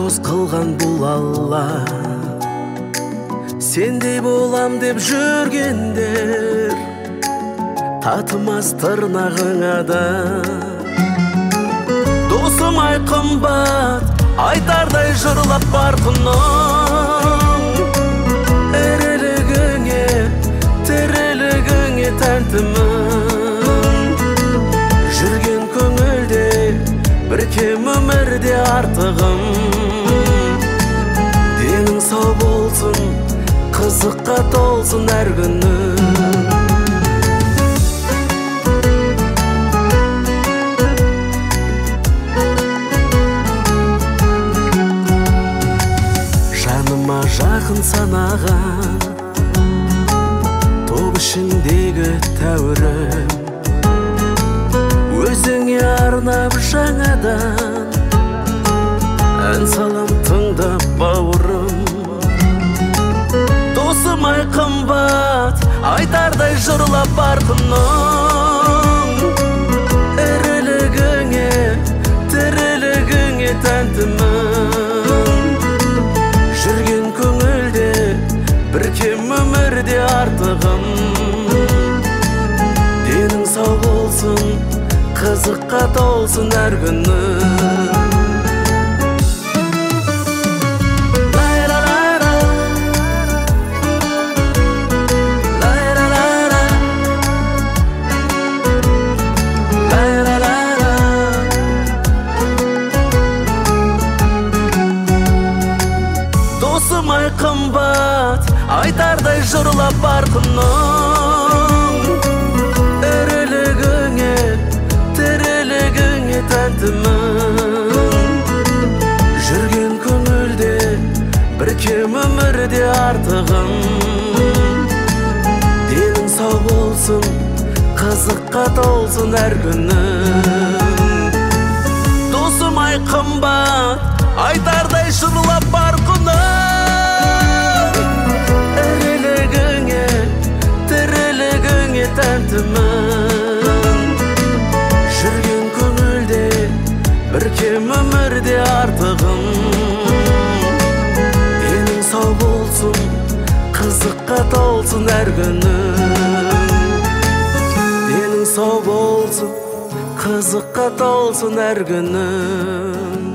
дос қылған бұл Алла. Сендей болам деп жүргендер татымас тырнағыңа да. Досым ай қымбат, айтардай жырлап бар құның. Ірілігіңе, тірілігіңе тәнтімін. Жүрген көңілде бір кем өмірде артығым. Денің сау болсын, қызыққа толсын әр күнің. Жаныма жақын санаған топ ішіндегі тәуірім, өзіңе арнап жаңадан ән салам тыңдап бауырым. Досым ай қымбат, айтардай жырлап бар құның. Ірілігіңе, тірілігіңе тәнтімін. Жүрген көңілде бір кем өмірде артығым. Денің сау болсын, қызыққа толсын әр күнің. Досым ай қымбат, айтардай жырлап бар құның. Ірілігіңе, тірілігіңе тәнтімін. Жүрген көңілде бір кем өмірде артығым. Денің сау болсын, қызыққа толсын әр күнің. Досым ай қымбат, айтардай жырлап бар құның. Ірілігіңе, тірілігіңе тәнтімін. Жүрген көңілде бір кем өмірде артығым. Денің сау болсын, қызыққа толсын әр күнің. Денің сау болсын, қызыққа толсын әр күнің.